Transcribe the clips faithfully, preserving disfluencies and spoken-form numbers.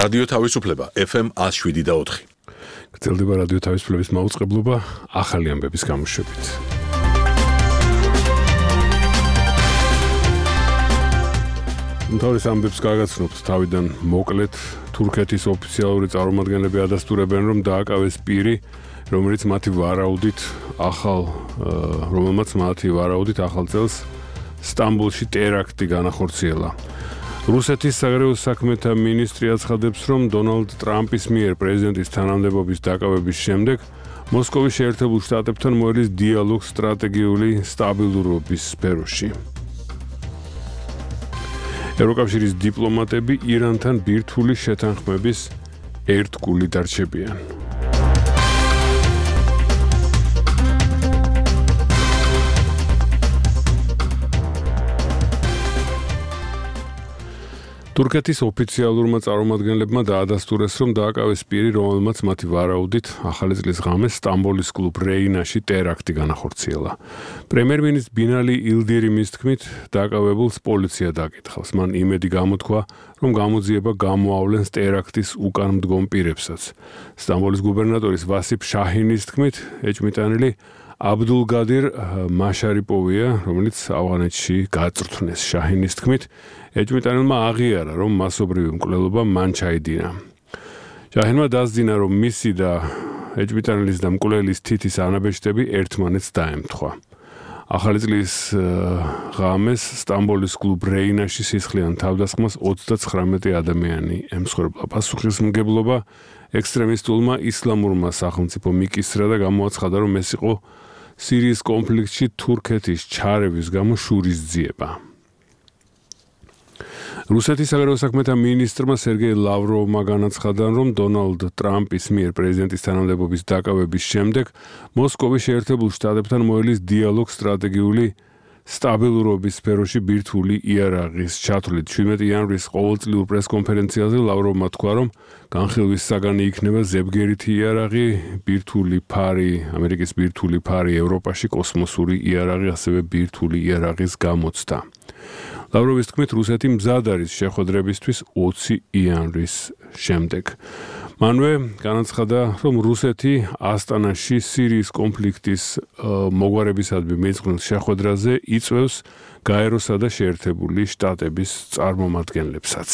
რადიო თავისუფლება ეფ ემ one oh seven და four. გრძელდება რადიო თავისუფლების მაუწყებლობა ახალი ამბების გამოშვებით. თავის ამბებს გაგაცნობთ თავიდან მოკლედ თურქეთის ოფიციალური წარმომადგენლები ადასტურებენ, რომ დააკავეს პირი, რომელიც მათი ვარაუდით ახალ რომელმაც მათი ვარაუდით ახალ წელს სტამბოლში ტერაქტი განახორციელა. რუსეთის საგარეო საქმეთა მინისტრი აცხადებს, რომ დონალდ ტრამპის მიერ პრეზიდენტის თანამდებობის დაკავების შემდეგ მოსკოვის შეერთებულ შტატებთან მოელის დიალოგს სტრატეგიული სტაბილურობის სფეროში. ევროკავშირის დიპლომატები ირანთან ბირთვული შეთანხმების ერთგულით არჩევიან. თურქეთის ოფიციალურმა წარმომადგენლებმა დაადასტურეს, რომ დააკავეს პირი, რომელმაც მათი ვარაუდით ახალი წლის ღამეს სტამბოლის კლუბ რეინაში ტერაქტი განახორციელა. პრემიერ-მინისტრი ბინალი ილდირიმის თქმით, დააკავებულს პოლიცია დაკითხავს. მან იმედი გამოთქვა, რომ გამოძიება გამოავლენს ტერაქტის უკან მდგომ პირებსაც. სტამბოლის გუბერნატორის ვასიფ შაჰინის თქმით, ეჭვმიტანილი აბდულგადირ მაშარიპოვია, რომელიც ავღანეთში გაწვრთნეს. შაჰინის თქმით, ეჭვმიტანილმა აღიარა, რომ მასობრივი მკვლელობა მან ჩაიდინა. შაჰინმა დასძინა, რომ მისი და ეჭვმიტანილის და მკვლელის თითის ანაბეჭდები ერთმანეთს დაემთხვა. ახალი წლის ღამეს სტამბოლის კლუბ რეინაში სისხლიან თავდასხმას ოცდაცხრამეტი ადამიანი ემსხვერპლა. პასუხისმგებლობა ექსტრემისტულმა ისლამურმა სახელმწიფო მიკისრა და გამოაცხადა, რომ ეს იყო სირიის კონფლიქტში თურქეთის ჩარევის გამო შურის ძიება. რუსეთის საგარეო საქმეთა მინისტრმა სერგეი ლავროვმა განაცხადა, რომ დონალდ ტრამპის მიერ პრეზიდენტის თანამდებობის დაკავების შემდეგ მოსკოვის შეერთებულ შტატებთან მოელის დიალოგს სტრატეგიული სტაბილურობის სფეროში ბირთვული იარაღის ჩათვლით. შვიდმეტი იანვრის ყოველწლიურ პრესკონფერენციაზე ლავროვმა თქვა, რომ განხილვის საგანი იქნება ზებგერითი იარაღი, ბირთვული ფარი, ამერიკის ბირთვული ფარი ევროპაში, კოსმოსური იარაღი, ასევე ბირთვული იარაღის გამოცდა. ლავროვის თქმით, რუსეთი მზად არის შეხვედრებისთვის ოცი იანვრის შემდეგ. მანვე განაცხადა, რომ რუსეთი ასტანაში სირიის კონფლიქტის მოგვარებისადმი მიწყვილ შეხვედრაზე იწვევს გაეროსა და შეერთებული შტატების წარმომადგენლებსაც.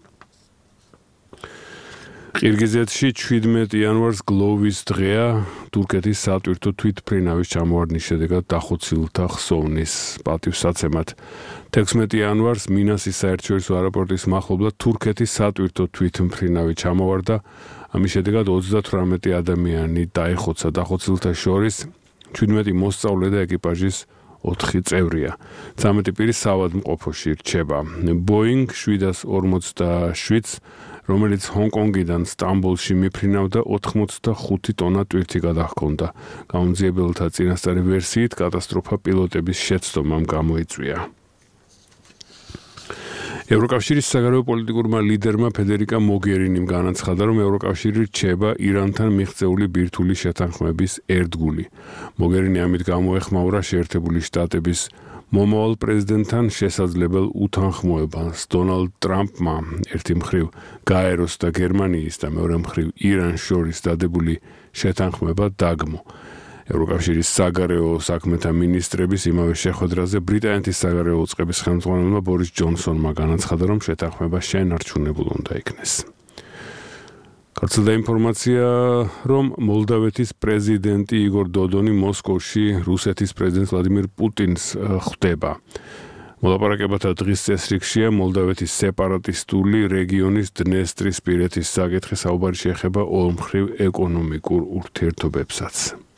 ყირგიზეთში შვიდმეტი იანვარს გლოვის დღეა, თურქეთის სატვირთო თვითმფრინავის ჩამოვარდნის შედეგად დახოცილთა ხსოვნის პატივსაცემად. თექვსმეტი იანვარს მინასის საერთაშორისო აეროპორტის მახლობლად თურქეთის სატვირთო თვითმფრინავი ჩამოვარდა. ამის შედეგად ოცდათვრამეტი ადამიანი დაეხოცა. დახოცილთა შორის შვიდმეტი მოსწავლე და ეკიპაჟის ოთხი წევრია. ცამეტი პირი საავადმყოფოში რჩება. ბოინგ შვიდას ორმოცდაშვიდს, რომელიც ჰონკონგიდან სტამბოლში მიფრინავდა, ოთხმოცდახუთი ტონა ტვირთი გადაჰქონდა. გამომძიებელთა წინასწარი ვერსიით კატასტროფა პილოტების შეცდომამ გამოიწვია. ევროკავშირის საგარეო პოლიტიკურმა ლიდერმა ფედერიკა მოგერინიმ განაცხადა, რომ ევროკავშირი რჩება ირანთან მიღწეული ბირთვული შეთანხმების ერთგული. მოგერინი ამით გამოეხმაურა შეერთებული შტატების მომავალ პრეზიდენტთან შესაძლებელ უთანხმოებას. დონალდ ტრამპმა ერთი მხრივ გაეროს და გერმანიის და მეორე მხრივ ირანს შორის დადებული შეთანხმება დაგმო. ევროკავშირის საგარეო საქმეთა მინისტრების იმავე შეხვედრაზე ბრიტანეთის საგარეო უწყების ხელმძღვანელმა ბორის ჯონსონმა განაცხადა, რომ შეთანხმება შენარჩუნებულ უნდა იქნეს. გავრცელდა ინფორმაცია, რომ მოლდავეთის პრეზიდენტი იგორ დოდონი მოსკოვში რუსეთის პრეზიდენტ ვლადიმირ პუტინს ხვდება. მოლაპარაკებათა დღის წესრიგშია მოლდავეთის სეპარატისტული რეგიონის დნესტრისპირეთის საკითხი. საუბარი შეეხება ორმხრივ ეკონომიკურ ურთიერთობებსაც.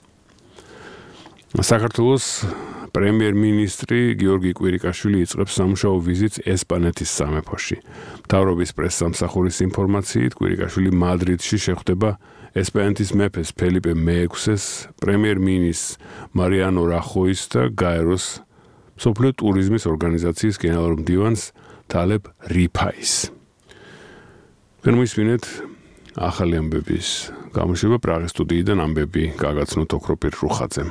საქართველოს პრემიერ-მინისტრი გიორგი კვირიკაშვილი იწყებს სამუშაო ვიზიტს ესპანეთის სამეფოში. მთავრობის პრესსამსახურის ინფორმაციით, კვირიკაშვილი მადრიდში შეხვდება ესპანეთის მეფეს ფელიპე მეექვსეს, პრემიერ-მინისტრს მარიანო რახოის და გაეროს მსოფლიო ტურიზმის ორგანიზაციის გენერალურ მდივანს თალებ რიფაის. განმოისმინეთ ახალი ამბების გამოშვება პრაღის სტუდიიდან ამბები გაგაცნოთ ოქროპირ რუხაძემ.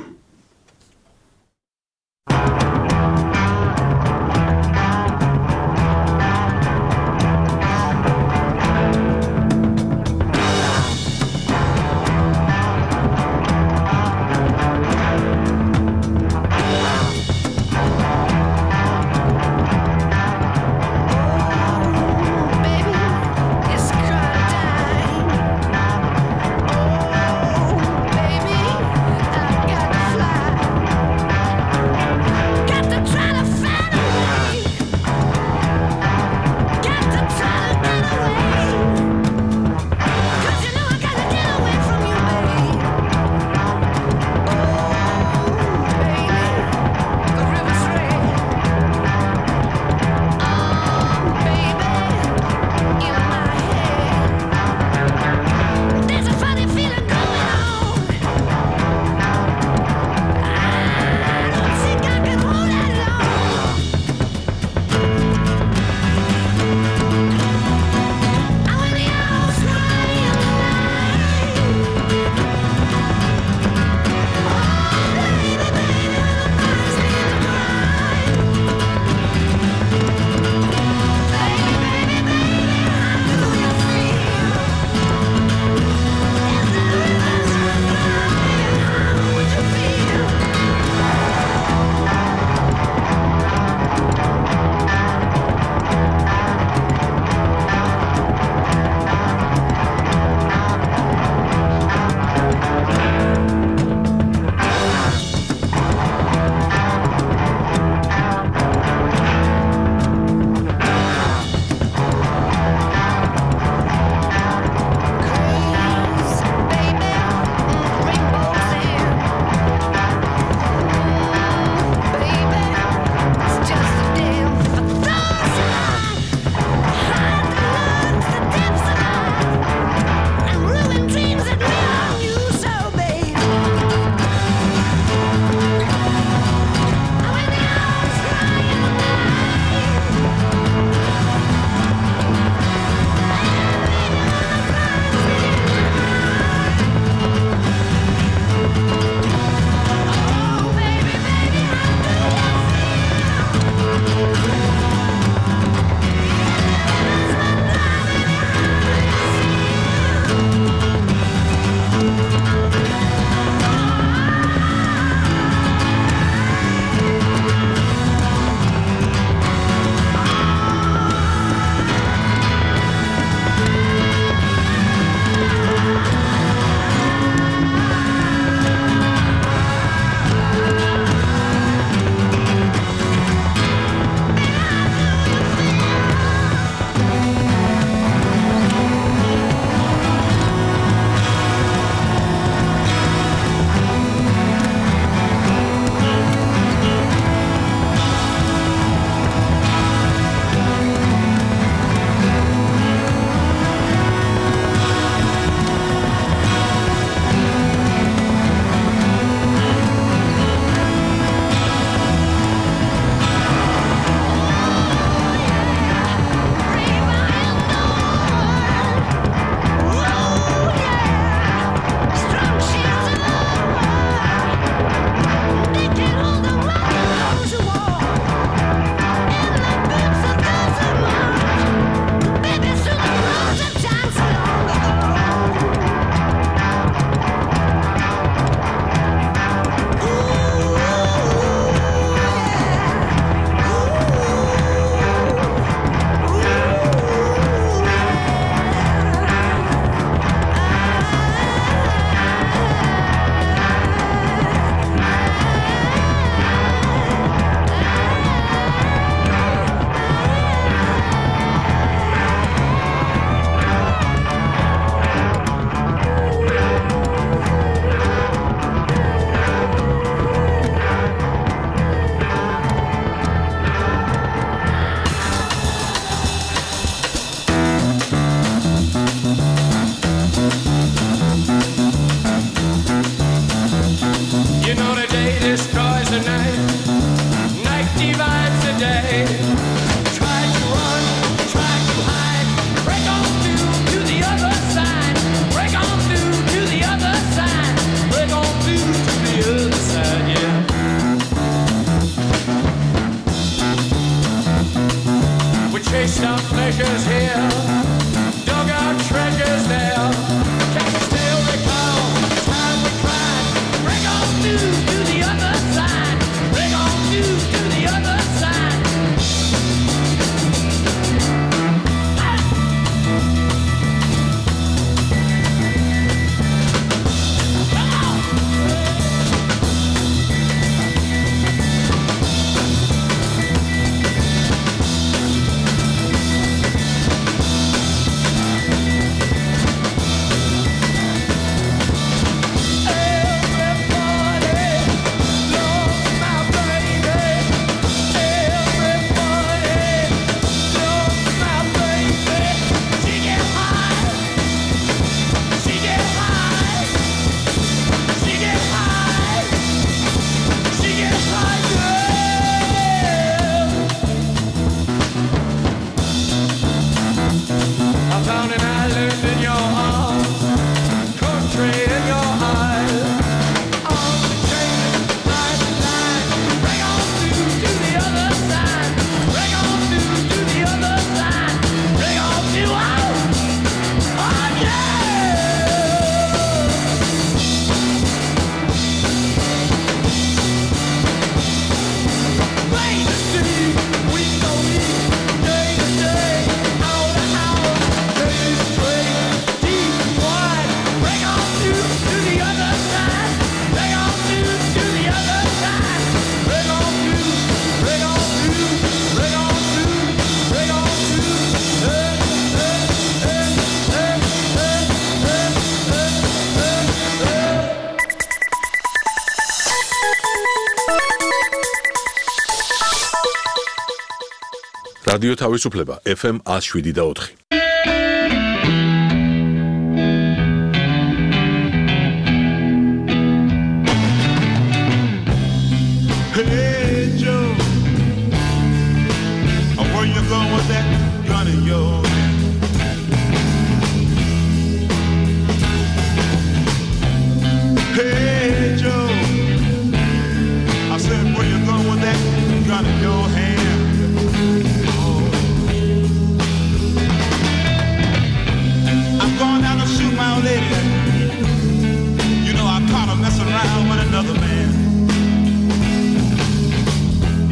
Chased our pleasures here, dug our treasures there. Can you still recall the time we cried? Bring on through to the other side. Bring on through to the other side. რადიო თავისუფლება ეფ ემ one oh seven და four. Hey Joe, where you going with that gun of yours? Hey Joe, I said where you going with that gun in your hand? I'm going down to shoot my old lady. You know I caught her messing around with another man.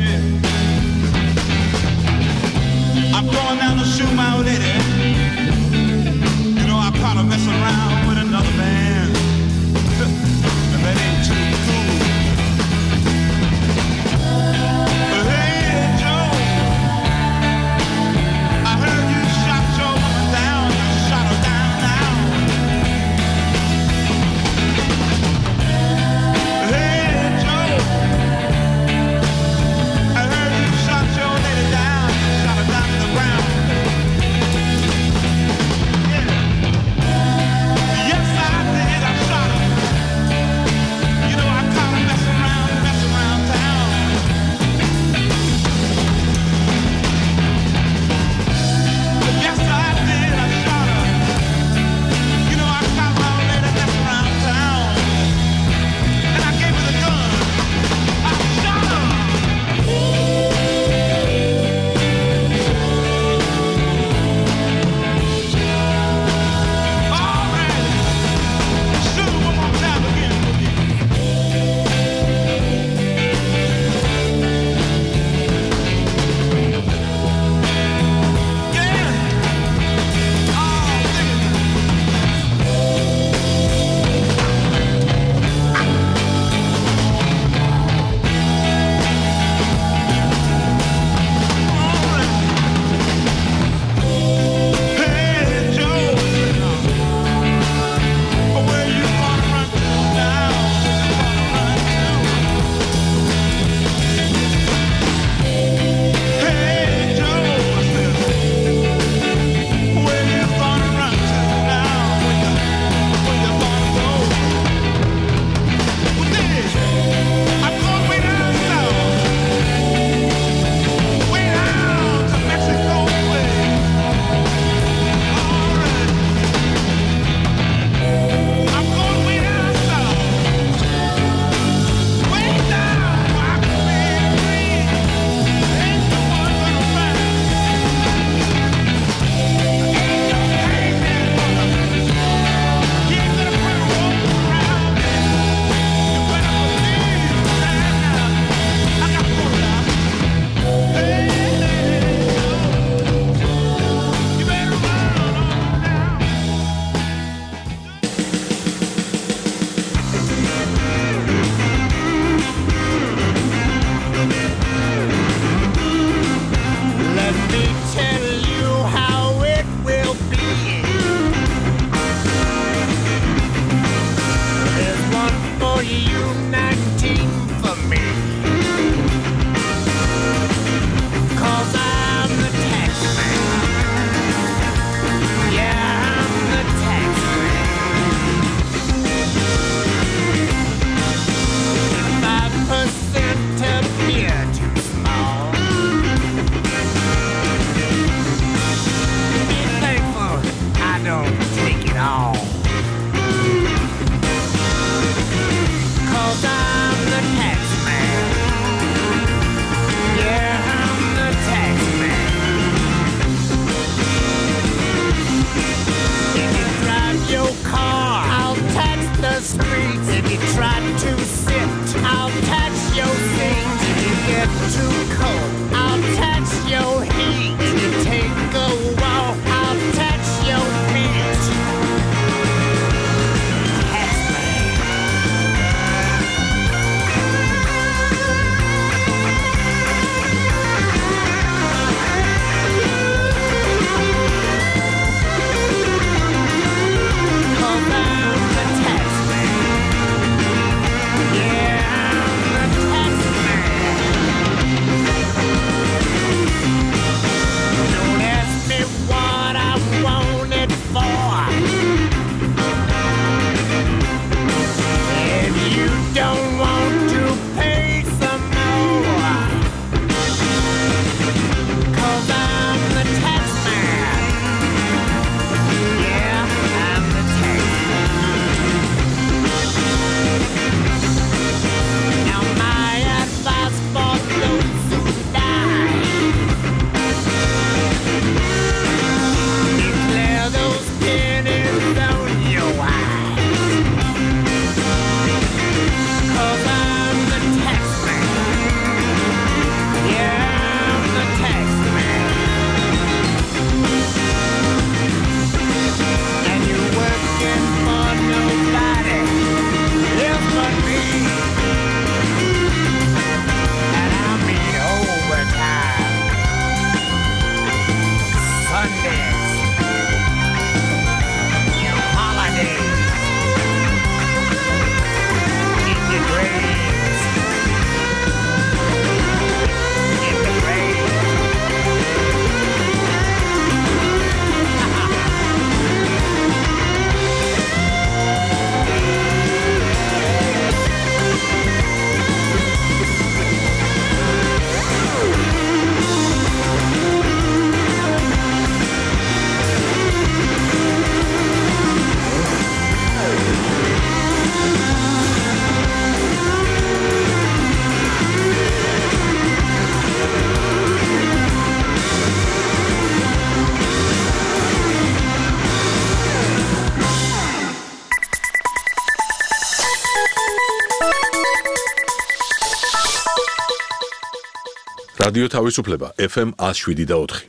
რადიო თავისუფლება ეფ ემ one oh seven და four.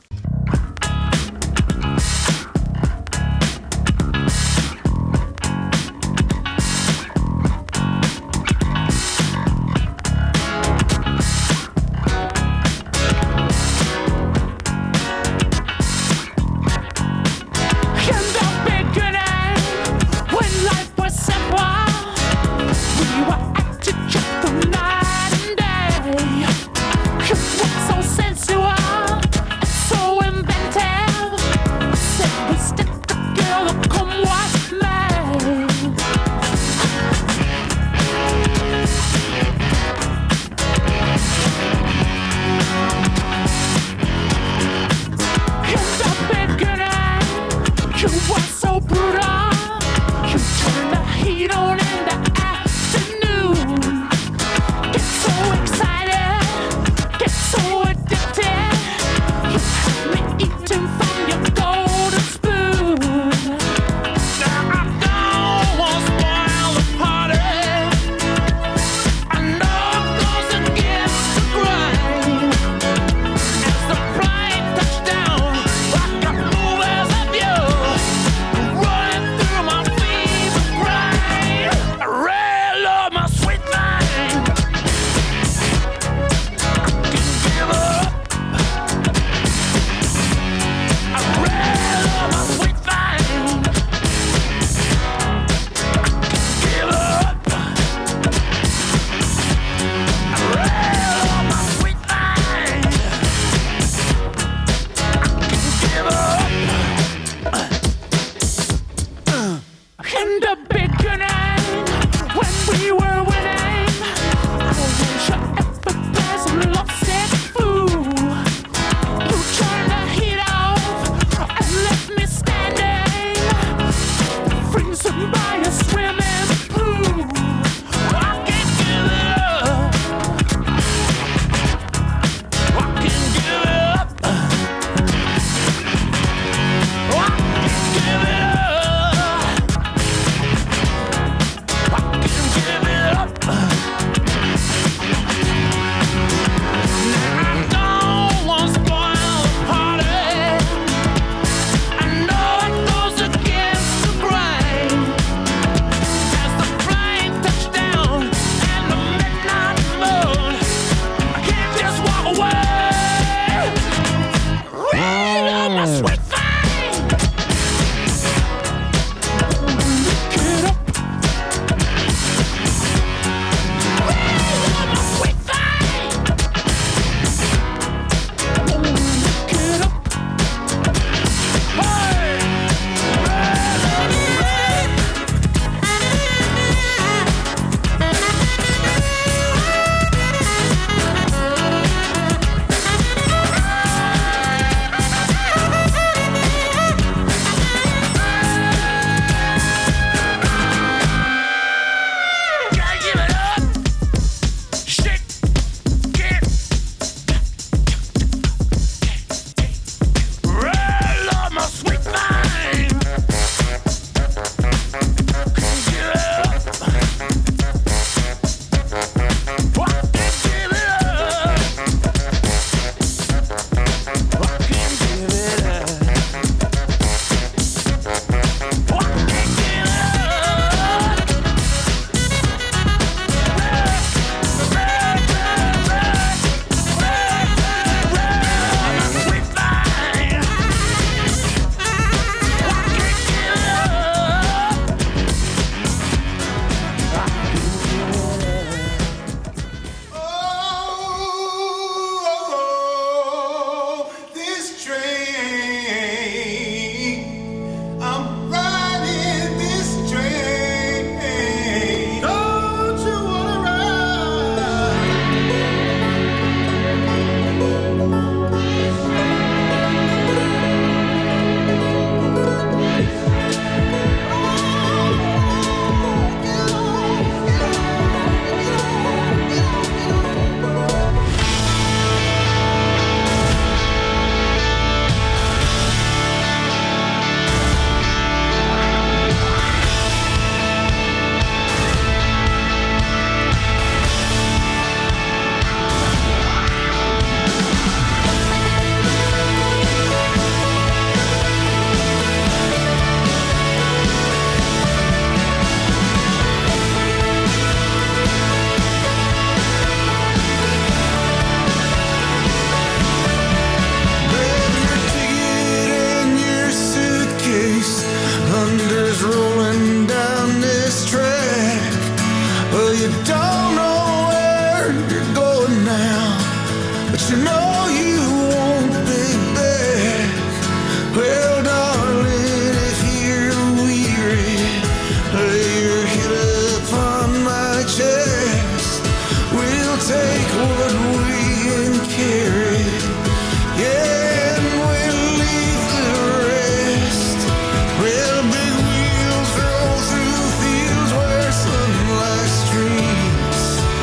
So you know you won't be back. Well, darling, if you're weary, lay your head upon my chest. We'll take what we can carry, yeah, and we'll leave the rest. Well, big wheels roll through fields where sunlight streams.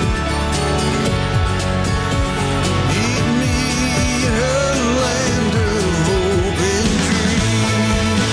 Meet me in a land of hope and dreams.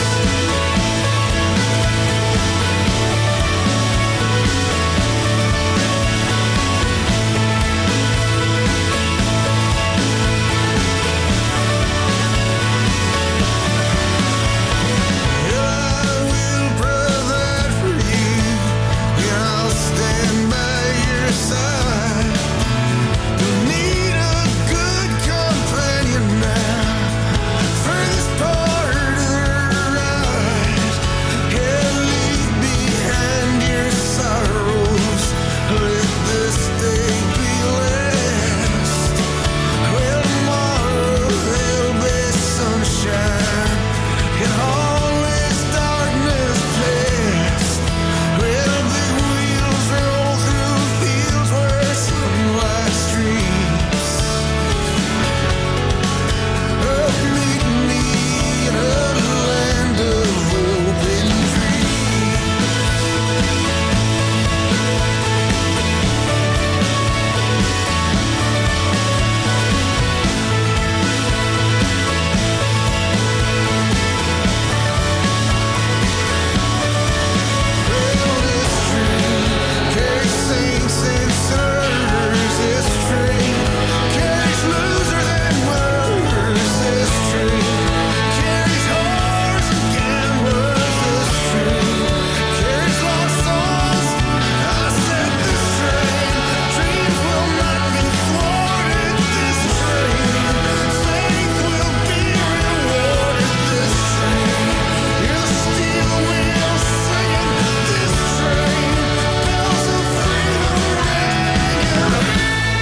I will provide for you, and I'll stand by your side. You need a good companion now for this part of the ride. Yeah, leave behind your sorrows, let this day be last. Well, tomorrow there'll be sunshine, and all this darkness past. Well, big wheels roll through fields where sunlight streams. Oh, meet me in a land of hope and dreams. Well, this train carries saints and sinners. This train carries losers and winners. This train carries whores and gamblers. This train carries lost souls. I said this train, dreams will not be thwarted. This train, faith will be rewarded. This train, you'll steal wheel singing. This train, bells of freedom ringing.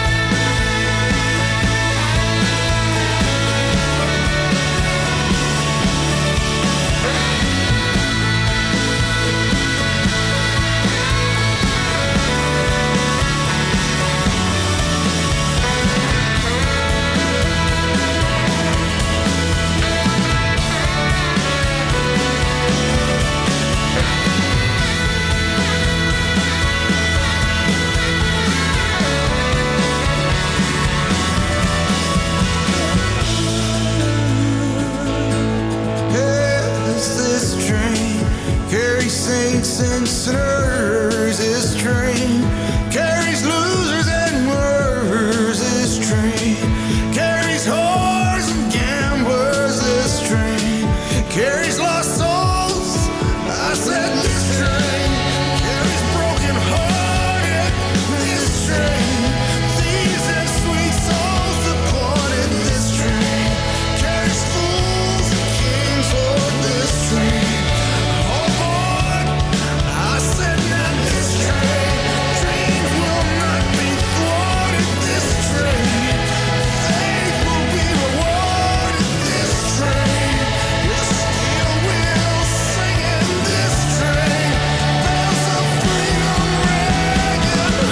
Yes, this train carries saints and sinners. This train carries losers and winners. This train carries whores and gamblers. This train carries lost souls. I said this train carries broken hearted. This train, thieves and sweet souls departed. This train carries fools and kings on this train. Oh boy, I said now this train, dreams will not be thwarted. This train, faith will be rewarded. This train, you'll steal wheel singing. This train, bells of freedom ringing.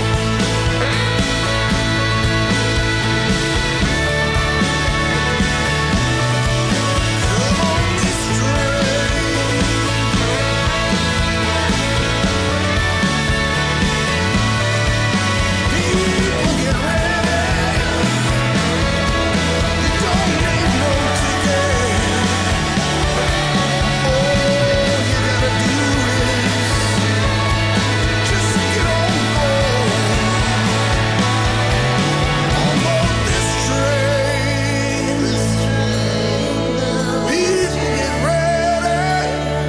Come on, this train. People get ready. You don't need no ticket. All you gotta do is just get on board. On board this train. People get ready.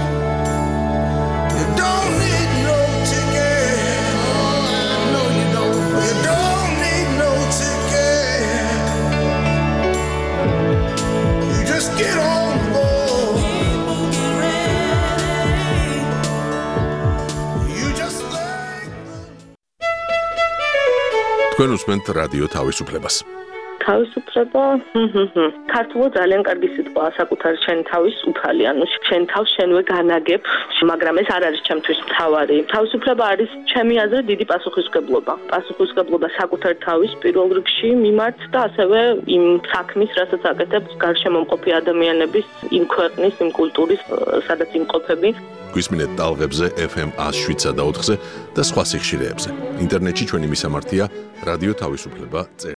You don't need no ticket. No, you don't. You don't need no ticket. You just get on board. You just think. თქვენ უსმენთ რადიო თავისუფლებას. თავისუფლება. ქართულად ძალიან კარგი სიტყვაა საკუთარი შენი თავის უფალი, ანუ შენ თავს შენვე განაგებ, მაგრამ ეს არ არის ჩემთვის მთავარი. თავისუფლება არის ჩემი აზრით დიდი პასუხისმგებლობა. პასუხისმგებლობა საკუთარი თავის პირველ რიგში მიმართ და ასევე იმ საქმის, რასაც აკეთებს გარშემო მყოფი ადამიანების, იმ ქვეყნის, იმ კულტურის, სადაც იმყოფები. გვისმინეთ ტალღებზე ეფ ემ one oh seven და ოთხზე და სხვა სიხშირეებზე. ინტერნეტში ჩვენი მისამართია რადიო თავისუფლება.